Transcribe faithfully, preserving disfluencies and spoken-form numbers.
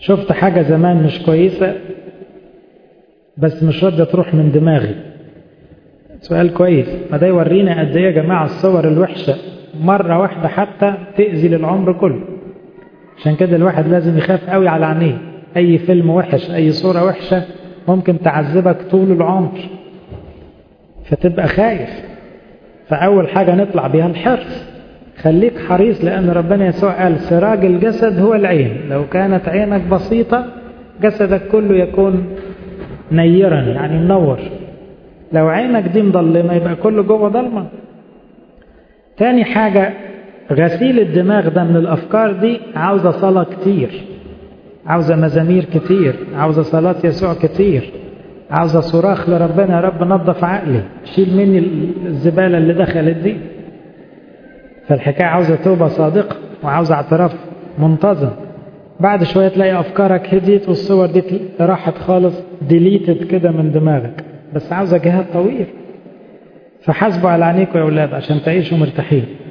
شفت حاجة زمان مش كويسة بس مش راضية تروح من دماغي. سؤال كويس. ما ده يورينا قد ايه يا جماعة الصور الوحشة مرة واحدة حتى تأذي للعمر كله. عشان كده الواحد لازم يخاف قوي على عينيه. اي فيلم وحش، اي صورة وحشة ممكن تعذبك طول العمر، فتبقى خايف. فأول حاجة نطلع بيها الحرص. خليك حريص، لأن ربنا يسوع قال سراج الجسد هو العين، لو كانت عينك بسيطة جسدك كله يكون نيرا يعني منور. لو عينك دي مضلمة يبقى كله جوه ضلمة. تاني حاجة غسيل الدماغ ده من الأفكار دي عاوزة صلاة كتير، عاوزة مزامير كتير، عاوزة صلاة يسوع كتير، عاوزة صراخ لربنا يا رب نظف عقلي، شيل مني الزبالة اللي دخلت دي. فالحكاية عاوزة توبة صادقة وعاوزة اعتراف منتظم. بعد شوية تلاقي أفكارك هديت والصور دي راحت خالص، ديليتد كده من دماغك، بس عاوزة جهاد طويل. فحاسبوا على عينيكم يا أولاد عشان تعيشوا مرتاحين.